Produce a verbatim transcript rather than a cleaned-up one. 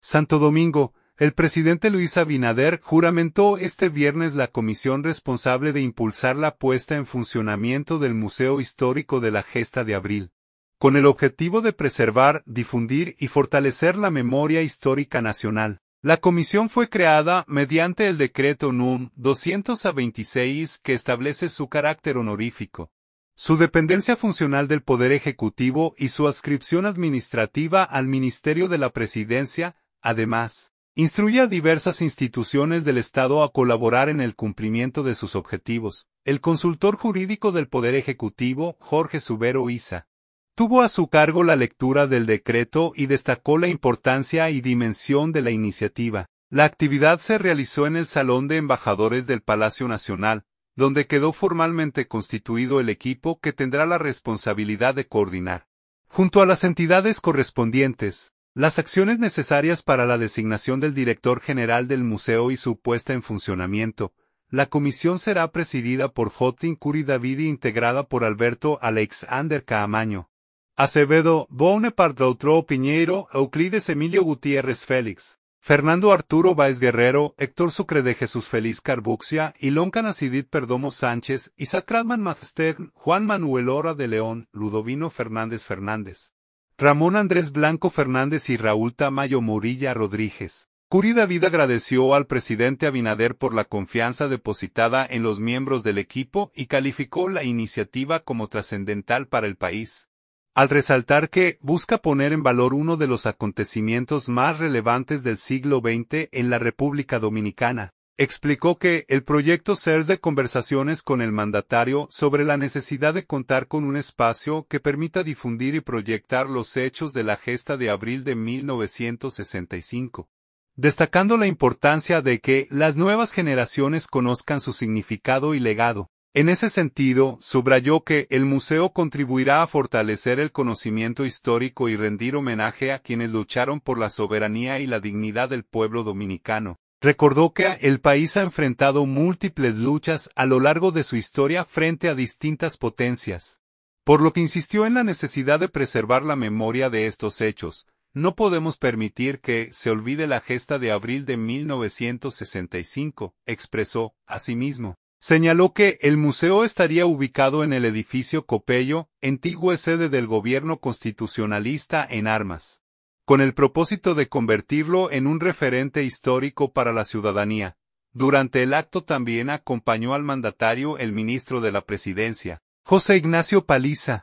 Santo Domingo, el presidente Luis Abinader juramentó este viernes la comisión responsable de impulsar la puesta en funcionamiento del Museo Histórico de la Gesta de Abril, con el objetivo de preservar, difundir y fortalecer la memoria histórica nacional. La comisión fue creada mediante el decreto número doscientos veintiséis que establece su carácter honorífico, su dependencia funcional del Poder Ejecutivo y su adscripción administrativa al Ministerio de la Presidencia. Además, instruye a diversas instituciones del Estado a colaborar en el cumplimiento de sus objetivos. El consultor jurídico del Poder Ejecutivo, Jorge Subero Isa, tuvo a su cargo la lectura del decreto y destacó la importancia y dimensión de la iniciativa. La actividad se realizó en el Salón de Embajadores del Palacio Nacional, donde quedó formalmente constituido el equipo que tendrá la responsabilidad de coordinar, junto a las entidades correspondientes, las acciones necesarias para la designación del director general del museo y su puesta en funcionamiento. La comisión será presidida por Jotin Curi David e integrada por Alberto Alexander Caamaño Acevedo, Bonaparte Outro Piñeiro, Euclides Emilio Gutiérrez Félix, Fernando Arturo Báez Guerrero, Héctor Sucre de Jesús Feliz Carbuxia, Ilonka Nacidit Perdomo Sánchez, Isaac Radman Magsteg, Juan Manuel Hora de León, Ludovino Fernández Fernández, Ramón Andrés Blanco Fernández y Raúl Tamayo Morilla Rodríguez. Curi David agradeció al presidente Abinader por la confianza depositada en los miembros del equipo y calificó la iniciativa como trascendental para el país, al resaltar que busca poner en valor uno de los acontecimientos más relevantes del siglo veinte en la República Dominicana. Explicó que el proyecto ser de conversaciones con el mandatario sobre la necesidad de contar con un espacio que permita difundir y proyectar los hechos de la gesta de abril de mil novecientos sesenta y cinco. Destacando la importancia de que las nuevas generaciones conozcan su significado y legado. En ese sentido, subrayó que el museo contribuirá a fortalecer el conocimiento histórico y rendir homenaje a quienes lucharon por la soberanía y la dignidad del pueblo dominicano. Recordó que el país ha enfrentado múltiples luchas a lo largo de su historia frente a distintas potencias, por lo que insistió en la necesidad de preservar la memoria de estos hechos. No podemos permitir que se olvide la gesta de abril de mil novecientos sesenta y cinco, expresó. Asimismo, señaló que el museo estaría ubicado en el edificio Copello, antigua sede del gobierno constitucionalista en armas, con el propósito de convertirlo en un referente histórico para la ciudadanía. Durante el acto también acompañó al mandatario el ministro de la Presidencia, José Ignacio Paliza.